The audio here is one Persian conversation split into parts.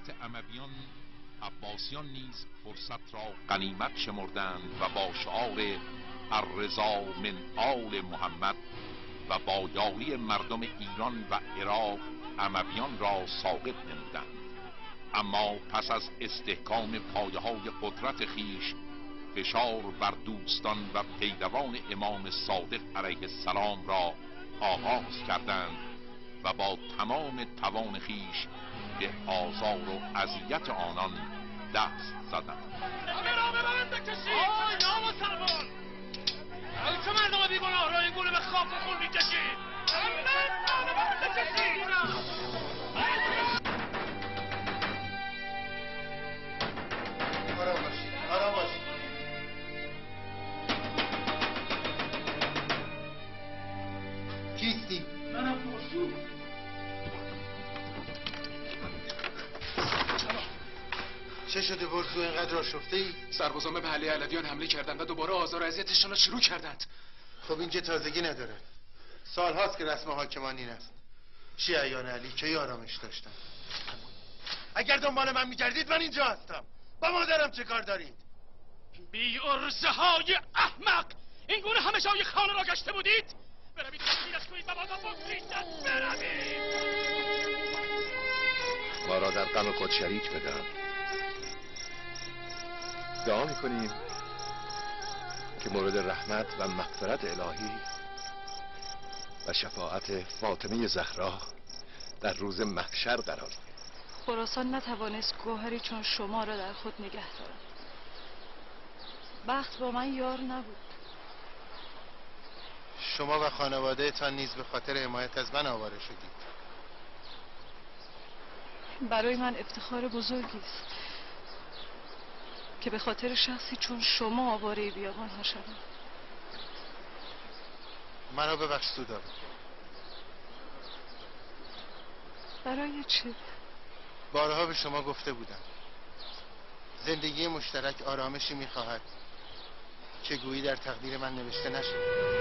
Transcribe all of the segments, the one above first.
سلطنت امویان عباسیان نیز فرصت را غنیمت شمردند و با شعار الرضا من آل محمد و با یاری مردم ایران و عراق امویان را ساقط نمودند. اما پس از استحکام پایه‌های قدرت خیش فشار بر دوستان و پیروان امام صادق علیه السلام را آغاز کردند و با تمام توان خیش به آزار و اذیت آنان دست زدند. آی نامسلمان، چه مردم بیگناه را این گونه به خاک و خون میکشید؟ آرام باشید، آرام باشید. کیستی؟ منم پرسو. چه شده برزو اینقدر آشفته ای؟ سربازان به محله علویان حمله کردند و دوباره آزار و اذیتشان را شروع کردند. خب این که تازگی نداره. سال هاست که رسم حاکمان این است. شیعیان علی که آرامش داشتن. اگر دنبال من میگردید من اینجا هستم. با مادرم چه کار دارید؟ بی ارزه های احمق، این گونه همه جای خانه را گشته بودید؟ بروید تشکیلش کنید و بازم بگذارید. بروید. ما را در غم خود شریک بدن. دعا میکنیم که مورد رحمت و مغفرت الهی و شفاعت فاطمه زهرا در روز محشر قرار گیرد. خراسان نتوانست گوهری چون شما را در خود نگه دارد. بخت با من یار نبود. شما و خانواده تان نیز به خاطر حمایت از من آواره شدید. برای من افتخار بزرگی است که به خاطر شخصی چون شما آواره بیابان ها شدم. منو ببخش سودا. برای چه؟ بارها به شما گفته بودم زندگی مشترک آرامشی میخواهد که گویی در تقدیر من نوشته نشد.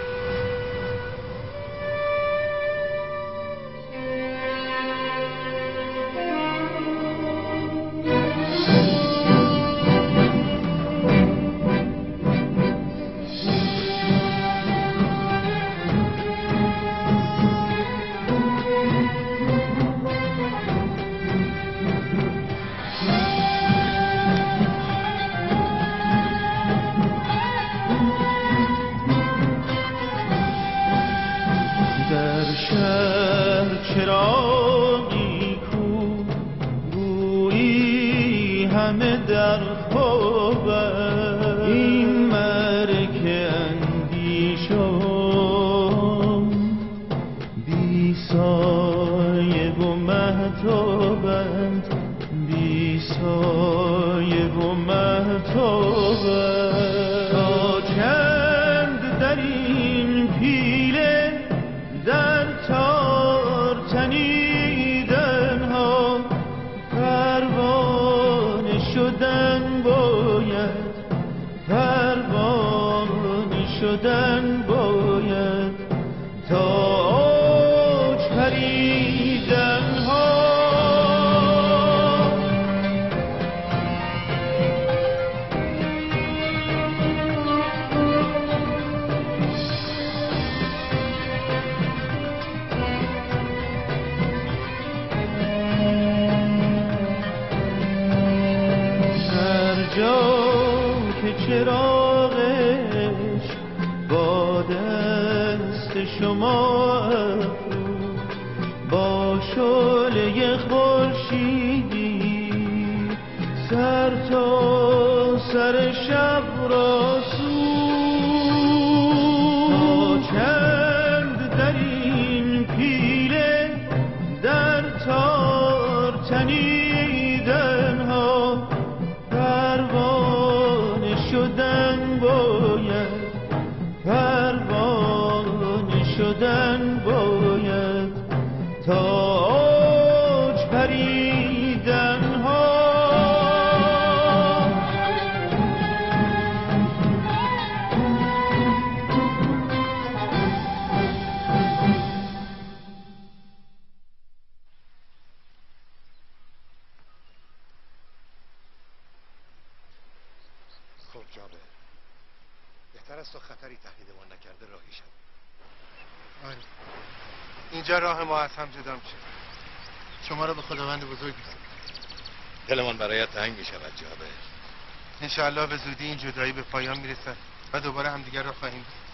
است و خطری تهدیدمان نکرده راهی شد. آره اینجا راه ما از هم جدا میشه. شما رو به خداوند بزرگ میسپارم. دلمان برایت تنگ می شود جابر. انشاءالله به زودی این جدایی به پایان میرسد و دوباره همدیگر را خواهیم دید.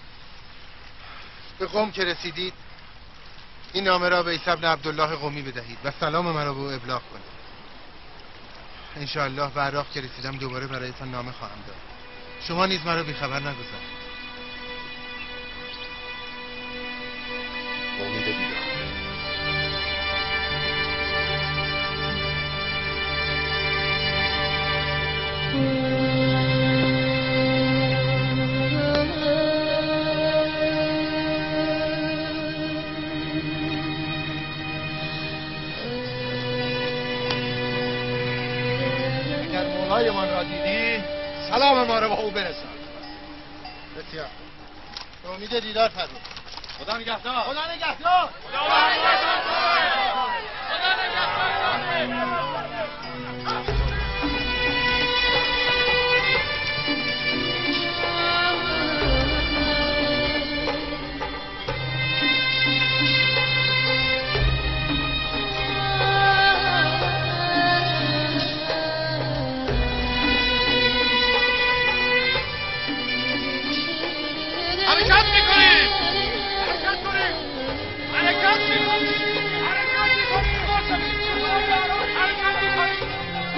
به قم که رسیدید این نامه را به عیسی بن عبدالله قمی بدهید و سلام مرا به او ابلاغ کنید. انشاءالله به عراق که رسیدم دوباره برایتان نامه خواهم داد. شما نیز مرا بیخبر نگذارید. امید دیدار. من را دیدی سلام ما را به او برسان. بسیار به امید دیدار فرمود. خدا نگهدار. خدا نگهدار. خدا نگهدار. خدا نگهدار. حرکت میکنیم حرکت کنیم حرکت میکنیم حرکت میکنیم حرکت میکنیم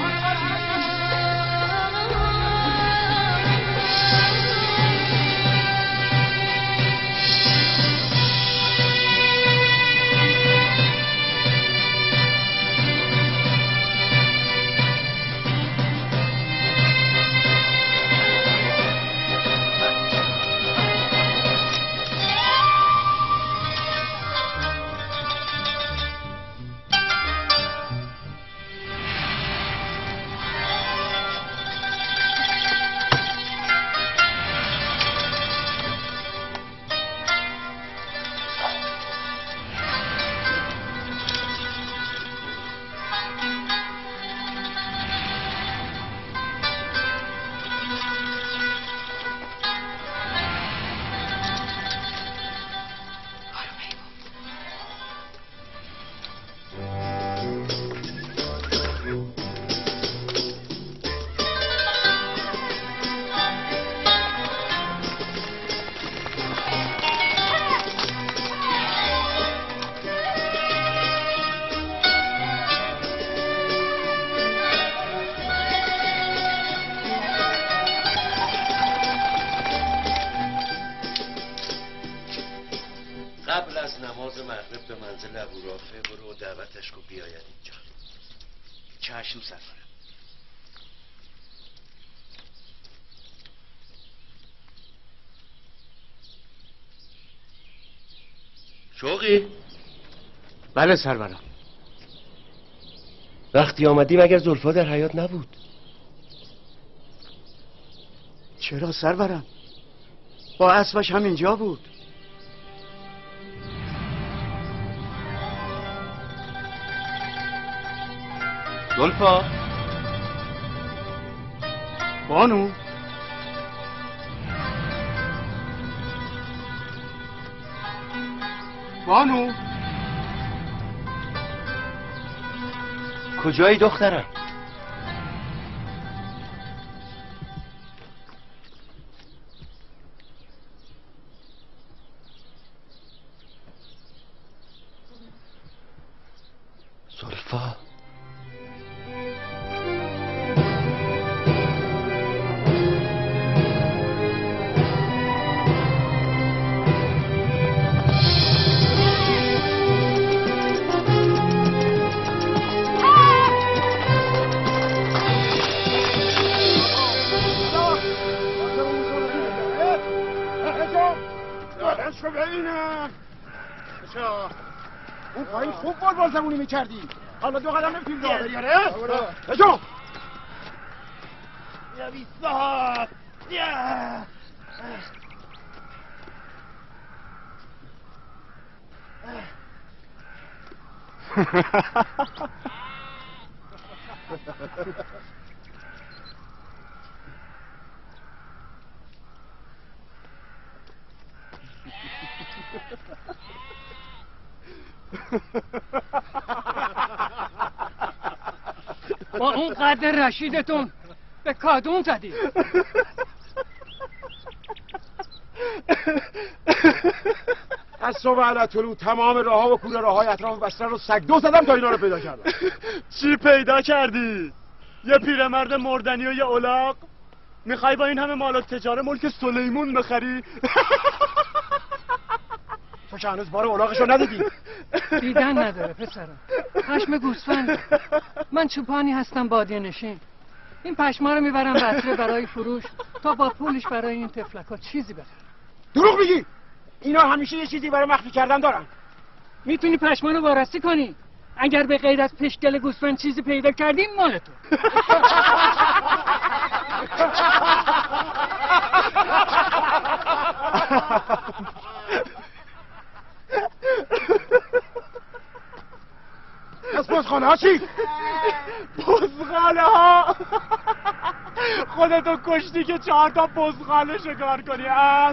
قبل از نماز مغرب به منزل ابو رافع برو و دعوتش کو بیاید اینجا. چشم سرورم. شوقی؟ بله سرورم. وقتی آمدی مگر زلفا در حیاط نبود؟ چرا سرورم؟ با اسبش همینجا بود. زلفا؟ بانو؟ بانو؟ کجایی دخترم؟ زلفا؟ اون پایین خوب بال زمونی میکردی. حالا دو قدم نمیتونی راه بری. آره بجو یا بیستاد با اون قد رشیدتون به کادون زدی. از صبح علتولو تمام راه ها و کوره راه های اطراف بستر رو سگدو زدم تا اینا رو پیدا کردم. چی پیدا کردی؟ یه پیرمرد مردنی و یه الاغ؟ میخوای با این همه مال تجاره ملک سلیمون بخری؟ تو که هنوز بار الاغشو ندیدی؟ دیدن نداره پسرم، پشم گوسفند. من چوپانی هستم بادیه نشین. این پشما رو میبرم بصره برای فروش تا با پولش برای این تفلکا چیزی بخرم. دروغ میگی؟ اینا همیشه یه چیزی برای مخفی کردن دارن. میتونی پشما رو وارسی کنی. اگر به غیر از پشگل گوسفند چیزی پیدا کردیم مال تو. از بزخانه ها چی؟ بزخانه ها؟ خودتو کشتی که 4 تا بزخانه شکار کنی ام.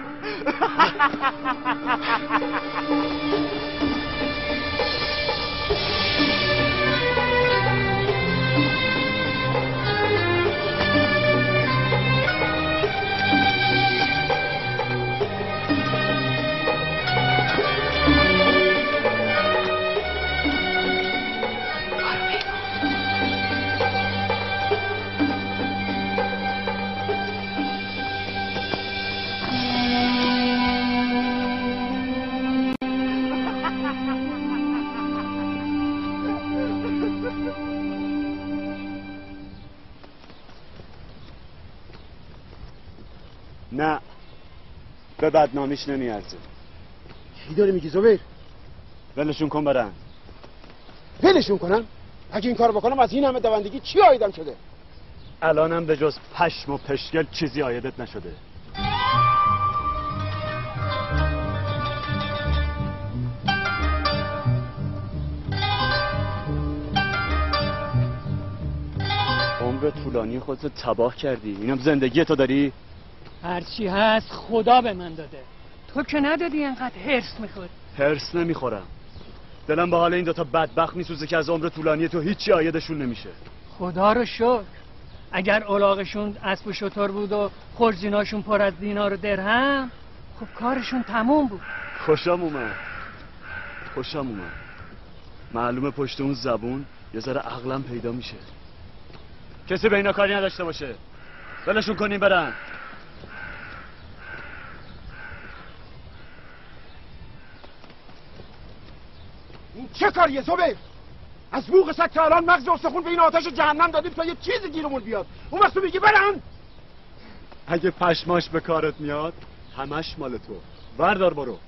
نه به بدنامیش نمیارزه. چی داری میگی زبیر؟ ولشون کن برن. ولشون کنم؟ اگه این کار بکنم از این همه دوندگی چی عایدم شده؟ الانم به جز پشم و پشگل چیزی عایدت نشده. عمر طولانی خودت تباه کردی. اینم زندگی تو داری؟ هرچی هست خدا به من داده. تو که ندادی انقدر هرس میخوری. هرس نمیخورم. دلم به حال این دوتا بدبخت میسوزه که از عمر طولانی تو هیچی عایدشون نمیشه. خدا رو شکر. اگر الاغشون اسب و شتر بود و خرزیناشون پر از دینار و درهم، خب کارشون تموم بود. خوشم اومد. معلومه پشت اون زبون یه ذره عقلم پیدا میشه. کسی به اینا کاری نداشته باشه. ولشون کنیم برن. این چه کاریه زبیر؟ از بوق سگ تا الان مغز استخون به این آتش جهنم دادیم تا یه چیزی گیرمون بیاد. اون وقت تو میگی برن؟ اگه پشماش به کارت میاد همش مال تو. بردار برو.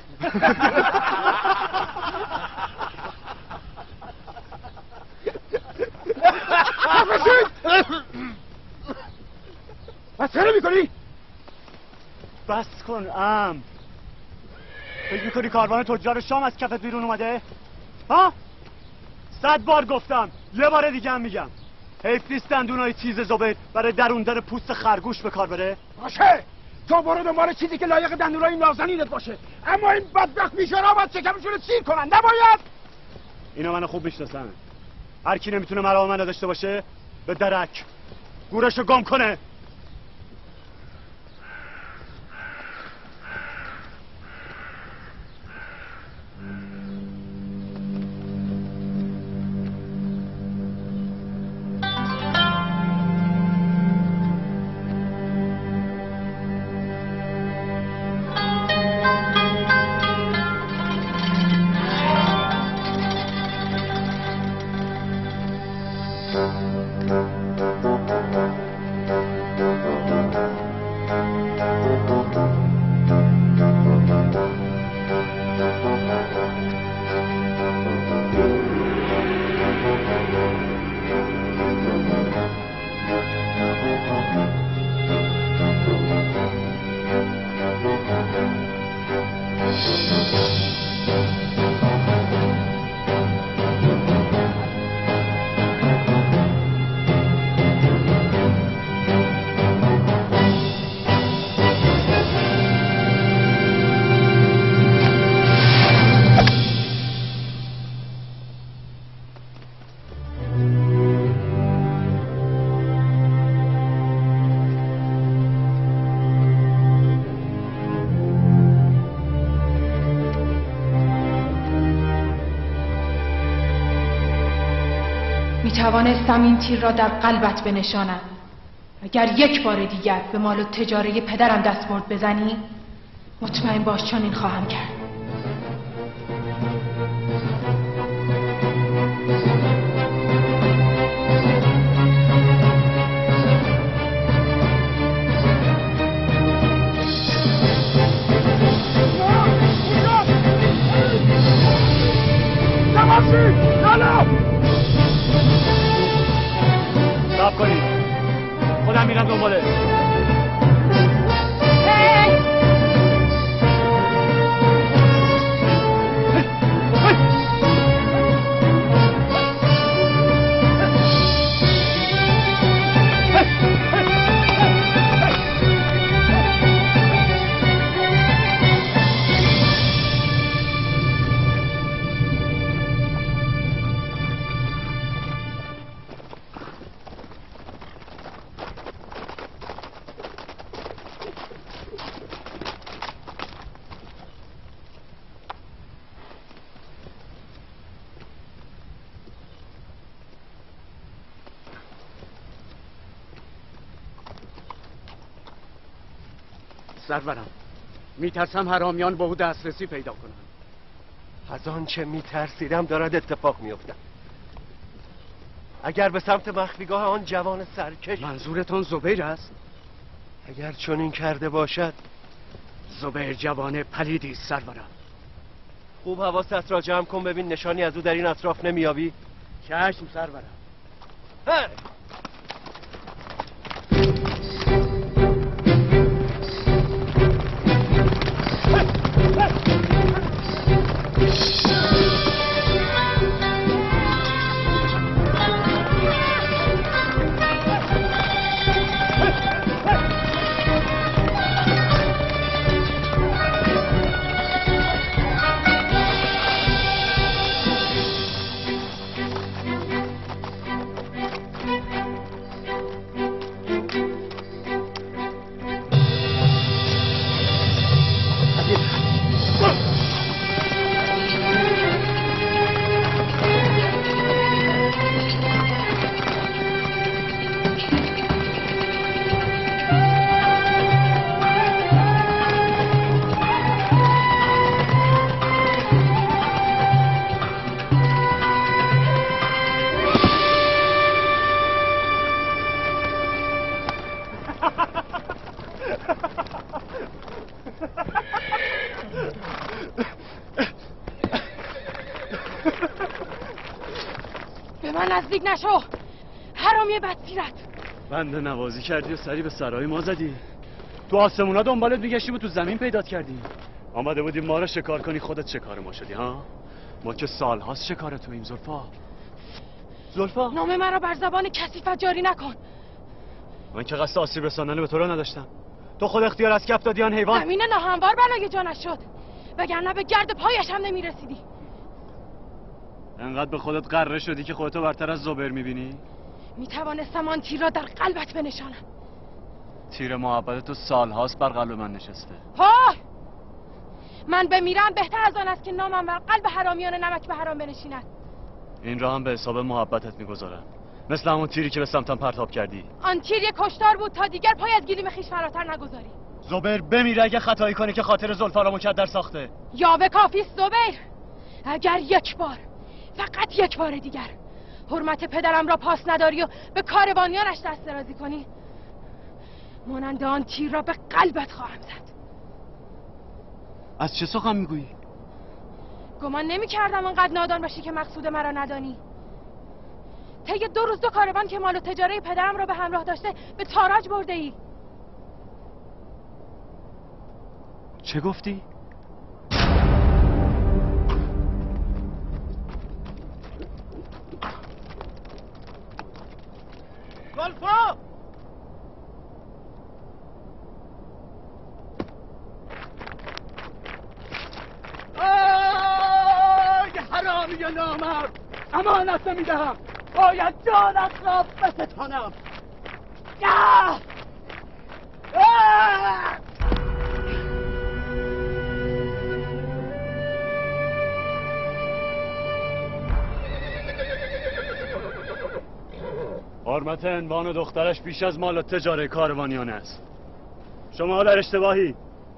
بس چرا میکنی؟ بس کن ام. فکر میکنی کاروان تجار شام از کفت بیرون اومده؟ ها؟ 100 بار گفتم، یه بار دیگه هم میگم، حیف نیست دندونای تیز زبیر برای دروندن پوست خرگوش به کار بره؟ باشه، تو برو دنبال چیزی که لایق دندونای نازنینت باشه، اما این بدبخت میشورا باید شکمشون رو سیر کنن، نباید. اینا منو خوب میشناسن. هر کی نمیتونه مرام منو داشته باشه به درک گورشو گم کنه. می توانستم این تیر را در قلبت بنشانم. اگر یک بار دیگر به مال و تجاره پدرم دستمرد بزنی، مطمئن باش چنین خواهم کرد. صبر کنید، خودم میرم دنباله. سرورم، میترسم حرامیان به او دسترسی پیدا کنن. از آنچه میترسیدم دارد اتفاق میافتد. اگر به سمت مخفیگاه آن جوان سرکش... منظورتان زبیر است؟ اگر چنین کرده باشد. زبیر جوان پلیدی است سرورم. خوب حواست را جمع کن، ببین نشانی از او در این اطراف نمیابی. چشم سرورم. به من نزدیک نشو حرامی بدسیرت. بنده نوازی کردی و سری به سرای ما زدی. تو آسمونا دنبالت میگشتیم و تو زمین پیدات کردی. آمده بودیم ما رو شکار کنی، خودت شکار ما شدی ها؟ ما که سالهاست شکار توییم. زلفا نام مرا بر زبان کثیفت جاری نکن. من که قصد آسیب رساندن به تو را نداشتم. تو خود اختیار از کف دادی آن حیوان. زمین ناهموار بلای جانش شد، وگرنه به گرد پایش هم نمیرسیدی. انقدر به خودت غره شدی که خودتو برتر از زبیر میبینی؟ میتوانستم آن تیر را در قلبت بنشانم. تیر محبت تو سالهاست بر قلب من نشسته. های! من بمیرم بهتر از آن است که نامم بر قلب حرامیان نمک به حرام بنشیند. این را هم به حساب محبتت میگذارم، مثل همون تیری که به سمتم پرتاب کردی. آن تیر یک کشتار بود تا دیگر پای از گلیم خویش فراتر نگذاری. زبیر بمیره اگه خطایی کنه که خاطر زلفا را مکدر ساخته. یا به کافیست زبیر. اگر یک بار، فقط یک بار دیگر حرمت پدرم را پاس نداری و به کاروانیانش دست درازی کنی، مانند آن تیر را به قلبت خواهم زد. از چه سخن میگویی؟ گمان نمی کردم انقدر نادان باشی که مقصود مرا ندانی. طی 2 روز 2 کاروان که مال و تجاره پدرم را به همراه داشته به تاراج برده ای. چه گفتی؟ زلفا! آی حرامی نامرد، امانت نمیدهم، باید جانت را بستانم. حرمت عنوان و دخترش بیش از مال و تجاره کاروانیان است. شما در اشتباهی.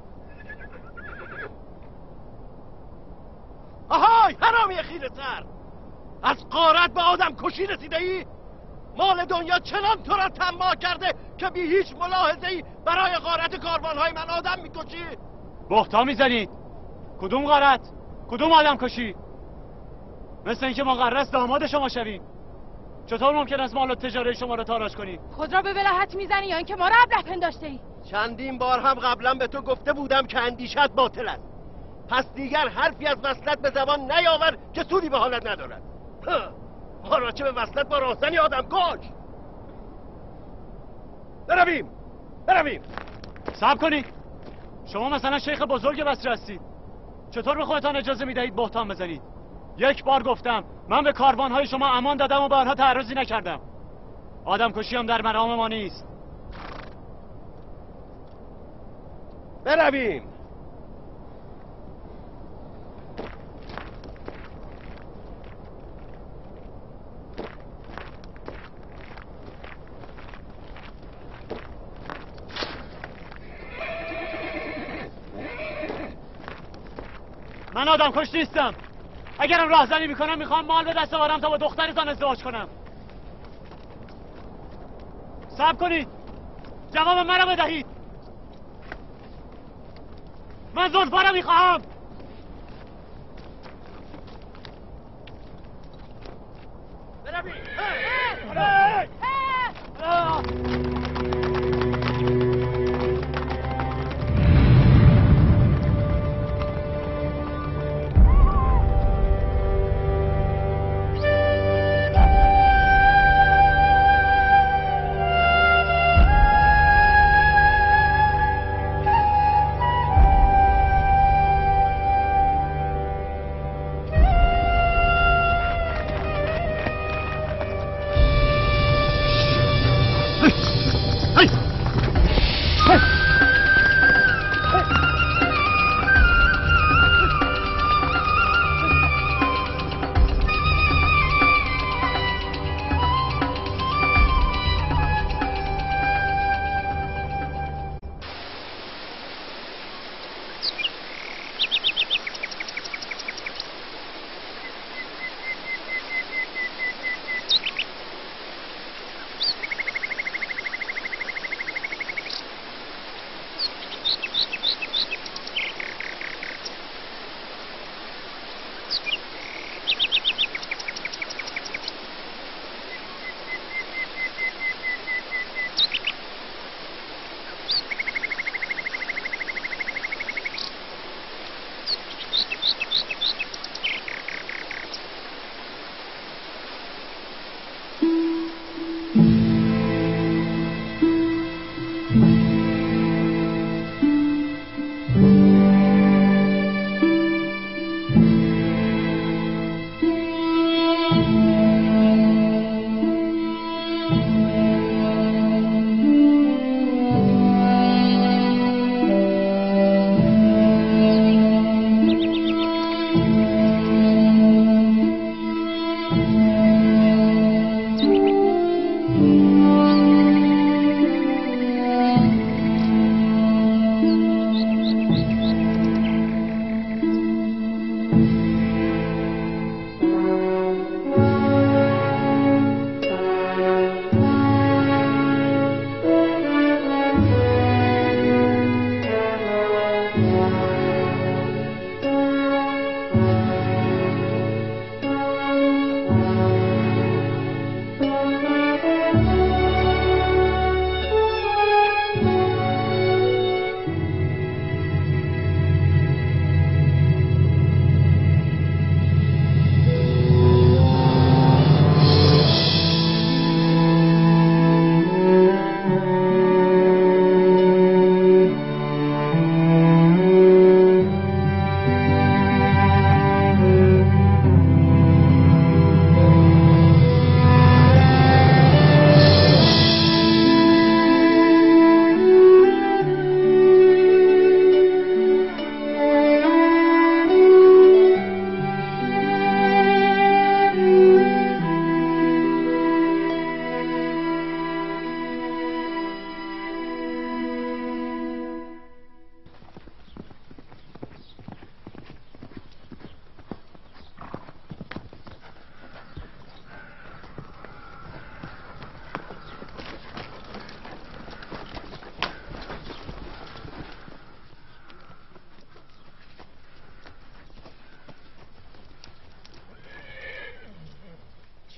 آهای حرامی خیره سر، از غارت به آدم کشی رسیده ای؟ مال دنیا چنان تو را طماع کرده که بی هیچ ملاحظه ای برای غارت کاروانهای من آدم میکشی؟ بهتان میزنید. کدوم غارت؟ کدوم آدم کشی؟ مثل اینکه ما قرار است داماد شما شویم. چطور ممکن است مال و تجاره شما را تاراج کنی؟ خود را به بلاهت میزنی یا اینکه ما را ابله پنداشته ای؟ چندین بار هم قبلا به تو گفته بودم که اندیشت باطل است. پس دیگر حرفی از وصلت به زبان نیاور که سودی به حالت ندارد. ما را چه به وصلت با راهزنی آدم کش. برویم. صبر کنید. شما مثلا شیخ بزرگ بصره هستید. چطور به خودتان اجازه میدهید بهتان بزنید؟ یک بار گفتم من به کاروانهای شما امان دادم و به آنها تعرضی نکردم. آدم کشی هم در مرام ما نیست. برویم. من آدم کش نیستم. اگرم راهزنی میکنم میخوام مال به دست آورم تا با دخترتان ازدواج کنم. صبر کنید. جواب مرا بدهید. من زلفا را میخواهم.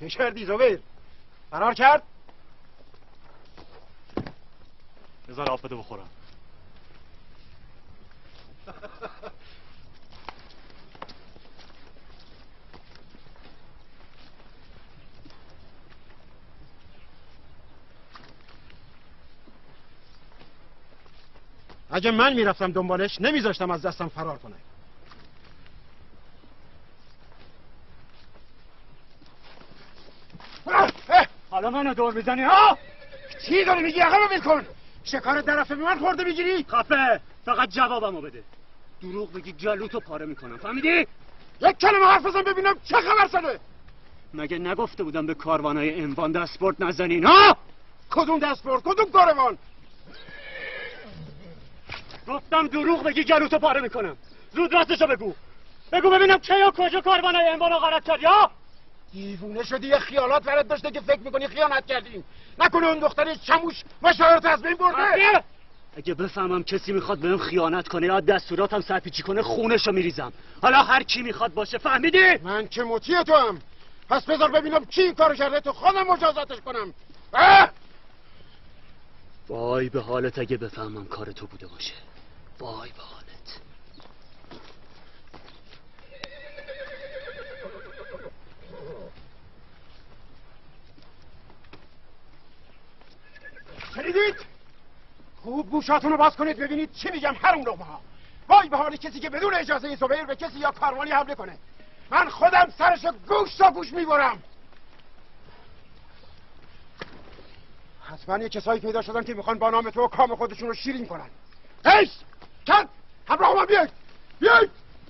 چه کردی زبیر؟ فرار کرد؟ بذار آب بده بخورم. اگه من میرفتم دنبالش نمیذاشتم از دستم فرار کنه. حالا منو دور میزنی ها؟ چی داری میگی؟ عقب ول کن. شکار درف به من خورده میگیری؟ خفه، فقط جوابمو بده. دروغ بگی گلوتو پاره میکنم، فهمیدی؟ یک کلمه حرف بزن ببینم چه خبر شده. مگه نگفته بودم به کاروانای انوان دستبرد نزنین ها؟ کدوم دستبرد؟ کدوم کاروان؟ گفتم دروغ بگی گلوتو پاره میکنم. زود راستشو بگو. بگو ببینم کیا کجا کاروانای انوانو غلط کردی ها؟ دیوونه شدی؟ یه خیالات ورد داشته که فکر میکنی خیانت کردیم. نکنه اون دختر چموش مشاورت از بین برده؟ اگه بفهمم کسی میخواد بهم خیانت کنه یا دستوراتم سرپیچی کنه خونشو میریزم. حالا هر کی میخواد باشه، فهمیدی؟ من که مطیع تو هم. پس بذار ببینم کی این کارو کرده تو خودم مجازاتش کنم. وای به حالت اگه بفهمم کار تو بوده باشه. وای به حالت. شنیدید؟ خوب گوشاتونو باز کنید ببینید چی میگم. هر اون لقمه ها. وای به حال کسی که بدون اجازه زبیر به کسی یا کاروانی حمله کنه. من خودم سرشو گوش تا گوش میبرم. حتما یه کسایی پیدا شدن که میخوان با نام تو و کام خودشون رو شیرین کنن. هیش! کن! همراه من بیاید! بیاید!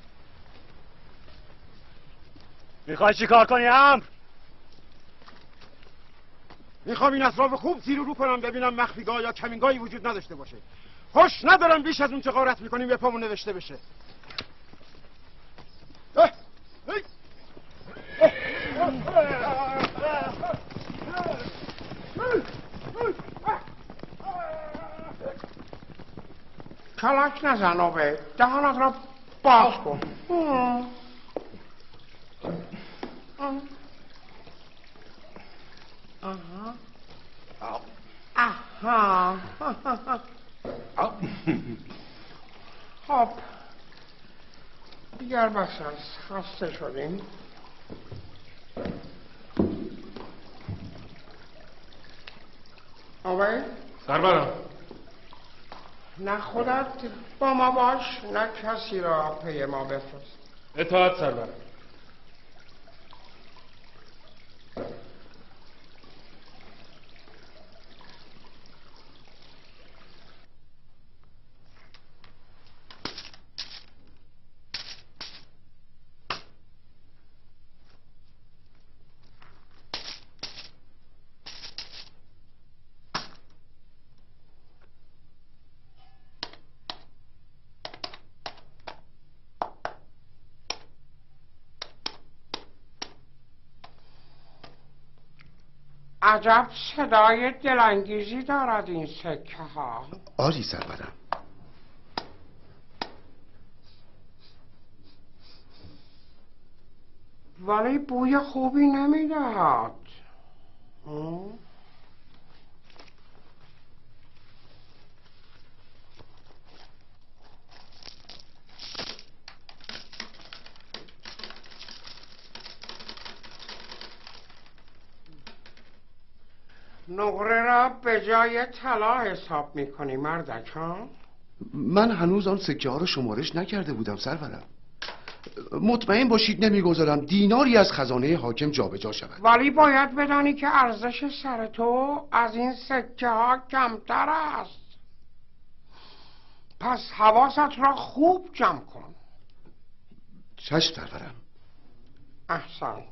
میخوای چی کار کنی هم؟ میخوام این اطراف خوب زیر و رو کنم ببینم مخفیگاه یا کمینگاهی وجود نداشته باشه. خوش ندارم بیش از اون چه غارت میکنیم به پامون نوشته بشه. کلک نزن آبه، دهانت را باز کن. آها. خب دیگر بس است، خسته شدیم. آبه؟ سربرم نه خودت با ما باش، نه کسی را پی ما بفرست. اطاعت سربرم. عجب صدای دلانگیزی دارد این سکه ها. آری سرورم. ولی بوی خوبی نمیدهد. نقره را به جای طلا حساب میکنی مردک ها؟ من هنوز آن سکه ها رو شمارش نکرده بودم سرورم. مطمئن باشید نمیگذارم دیناری از خزانه حاکم جابجا شود. ولی باید بدانی که ارزش سر تو از این سکه ها کمتر است. پس حواست را خوب جمع کن. چشم سرورم. احسنت.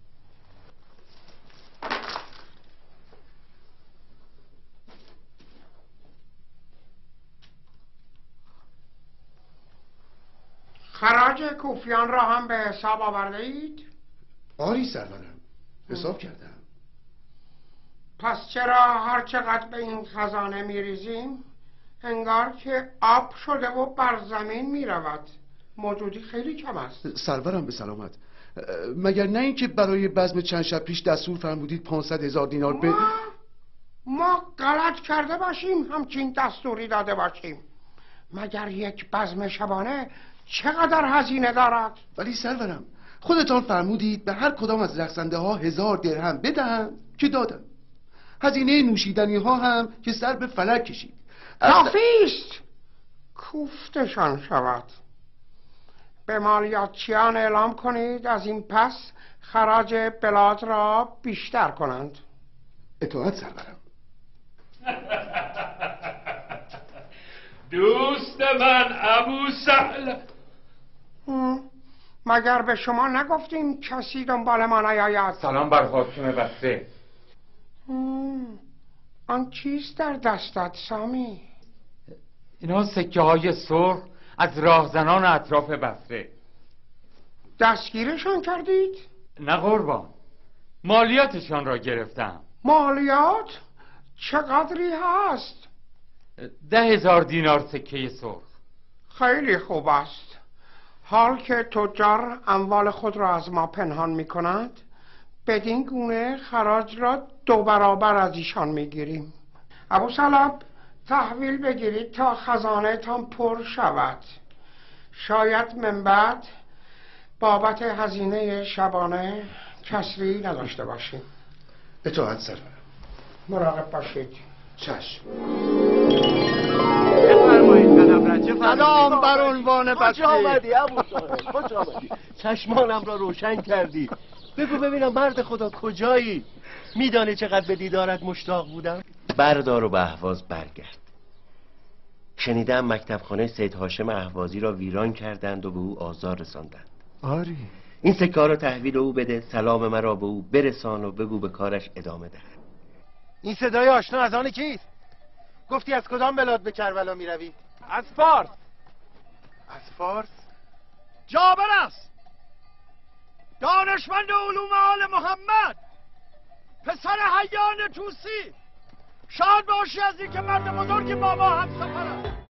خراج کوفیان را هم به حساب آورده اید؟ آری سرورم، حساب کردم. پس چرا هر چقدر به این خزانه میریزیم انگار که آب شده و بر زمین میرود؟ موجودی خیلی کم است. سرورم به سلامت. مگر نه اینکه برای بزم چند شب پیش دستور فرمودید 500,000 دینار به ما غلط کرده باشیم همچین دستوری داده باشیم. مگر یک بزم شبانه چقدر هزینه دارد؟ ولی سرورم خودتان فرمودید به هر کدام از رقصنده ها 1000 درهم بدهند که دادم. هزینه نوشیدنی ها هم که سر به فلک کشید. کافیست کوفتشان شود. به مالیاتچیان اعلام کنید از این پس خراج بلاد را بیشتر کنند. اطاعت سرورم. دوست من ابو سهل، مگر به شما نگفتیم کسی دنبال ما نیاید؟ سلام بر حاکم بسره. آن چیست در دستت سامی؟ اینا سکه های سرخ از راهزنان اطراف بسره. دستگیرشان کردید؟ نه قربان، مالیاتشان را گرفتم. مالیات؟ چقدری هست؟ 10,000 دینار سکه سرخ. خیلی خوب است. حال که تجار اموال خود را از ما پنهان می کند، بدین گونه خراج را 2 برابر از ایشان می گیریم. ابو سلب تحویل بگیرید تا خزانه تان پر شود. شاید من بعد بابت هزینه شبانه کسری نداشته باشیم. اطاعت سرورم. مراقب باشید. چشم. بفرمایید قلمرو. سلام بر عنوان خوش بسته. آمدی ابو صاحب، خوش آمدی. چشمانم را روشن کردی. بگو ببینم مرد خدا کجایی؟ میدانی چقدر به دیدارت مشتاق بودم؟ بردار و به اهواز برگرد. شنیدم مکتب خانه سید هاشم اهوازی را ویران کردند و به او آزار رساندند. آری. این سکه ها را تحویل او بده، سلام مرا به او برسان و بگو به کارش ادامه دهد. این صدای آشنا از آن کیست؟ گفتی از کدام بلاد به کربلا می روی؟ از فارس. از فارس؟ جابر است، دانشمند علوم آل محمد، پسر حیان توسی. شاد باشی از اینکه مرد بزرگی با ما هم سفر است.